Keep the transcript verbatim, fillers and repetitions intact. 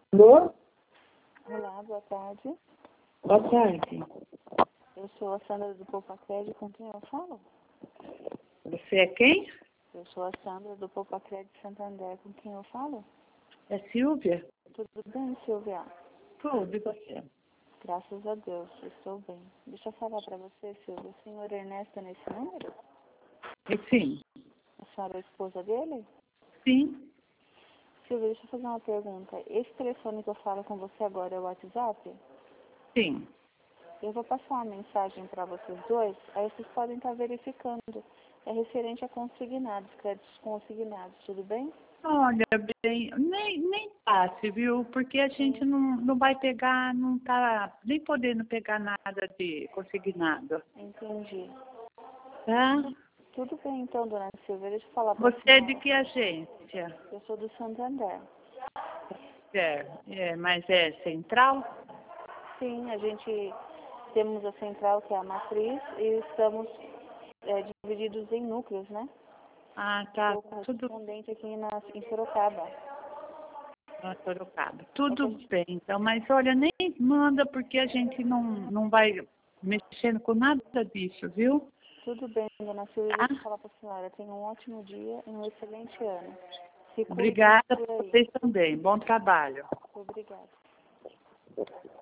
Alô? Olá, boa tarde. Boa tarde. Eu sou a Sandra do Poupa Crédito, com quem eu falo? Você é quem? Eu sou a Sandra do Poupa Crédito Santander, com quem eu falo? É Silvia? Tudo bem, Silvia? Tudo, e você? Graças a Deus, estou bem. Deixa eu falar para você, Silvia. O senhor Ernesto é nesse número? E sim. A senhora é a esposa dele? Sim. Silvia, deixa eu fazer uma pergunta. Esse telefone que eu falo com você agora é o WhatsApp? Sim. Eu vou passar uma mensagem para vocês dois, aí vocês podem estar verificando. É referente a consignados, créditos consignados, tudo bem? Olha, bem, nem, nem passe, viu? Porque a gente não, não vai pegar, não tá nem podendo pegar nada de consignado. Entendi. Tá? Tudo bem então, dona Silvia, deixa eu falar para a Você é de senhora. que agência? Eu sou do Santander. É, é, mas é central? Sim, a gente temos a central, que é a matriz, e estamos é, divididos em núcleos, né? Ah, tá. Sou Tudo correspondente aqui na, em Sorocaba. na Sorocaba. É que Tudo a gente, bem, então, mas olha, nem manda porque a gente não, não vai mexendo com nada disso, viu? tudo bem, dona Silvia, Tá? deixa eu falar para a senhora. Tenha um ótimo dia e um excelente ano. Se cuidem Obrigada por por aí. vocês também. Bom trabalho. Obrigada.